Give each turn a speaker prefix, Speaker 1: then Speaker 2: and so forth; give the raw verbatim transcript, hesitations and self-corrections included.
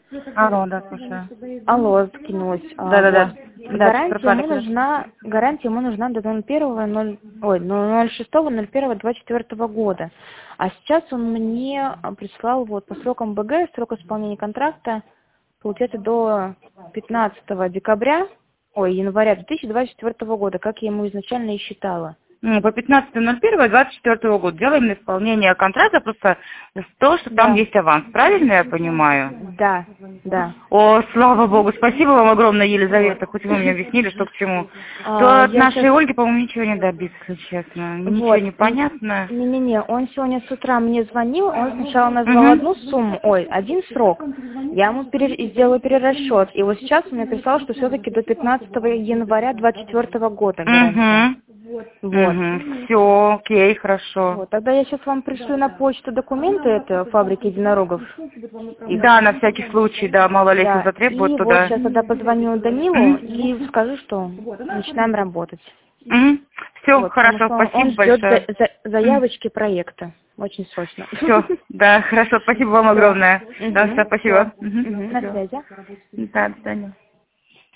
Speaker 1: Алло, да, слушаю.
Speaker 2: Алло, скинулась. А,
Speaker 1: Да-да-да.
Speaker 2: вот.
Speaker 1: Да,
Speaker 2: Гарантия ему
Speaker 1: пропали.
Speaker 2: нужна, гарантия ему нужна до ноль первого, ноль, ой, ноль шестого ноль первого двадцать четвёртого года. А сейчас он мне а, прислал вот по срокам БГ, срок исполнения контракта, получается, до пятнадцатого декабря, ой, января две тысячи двадцать четвёртого года, как я ему изначально и считала.
Speaker 1: Ну, по пятнадцатое ноль первое двадцать четвёртого года делаем на исполнение контракта просто то, что там
Speaker 2: Да.
Speaker 1: есть аванс. Правильно я понимаю?
Speaker 2: Да, да.
Speaker 1: О, слава богу, спасибо вам огромное, Елизавета, хоть вы мне объяснили, что к чему.
Speaker 2: А,
Speaker 1: То от
Speaker 2: я
Speaker 1: нашей
Speaker 2: сейчас...
Speaker 1: Ольги, по-моему, ничего не добиться, если честно. Ничего
Speaker 2: Вот.
Speaker 1: не понятно.
Speaker 2: Не-не-не, он сегодня с утра мне звонил, он сначала назвал
Speaker 1: Угу.
Speaker 2: одну сумму, ой, один срок. Я ему пере... сделала перерасчет, и вот сейчас он мне прислал, что все-таки до пятнадцатого января двадцать четвёртого года гарантия.
Speaker 1: Угу.
Speaker 2: Вот.
Speaker 1: Угу. Все, окей, хорошо.
Speaker 2: Вот. Тогда я сейчас вам пришлю на почту документы это фабрики единорогов. Их.
Speaker 1: Да, на всякий случай, да, мало ли если
Speaker 2: Да.
Speaker 1: затребуют
Speaker 2: И вот
Speaker 1: туда.
Speaker 2: сейчас тогда позвоню Данилу и скажу, что начинаем работать.
Speaker 1: Все,
Speaker 2: Вот, потому
Speaker 1: хорошо,
Speaker 2: что он, он
Speaker 1: спасибо
Speaker 2: ждет за-
Speaker 1: большое.
Speaker 2: за- заявочки проекта. Очень срочно.
Speaker 1: Все, да, хорошо, спасибо вам
Speaker 2: Все.
Speaker 1: огромное. Да, все,
Speaker 2: Все.
Speaker 1: спасибо. Мгм.
Speaker 2: На
Speaker 1: Всё.
Speaker 2: связи.
Speaker 1: Да, до свидания.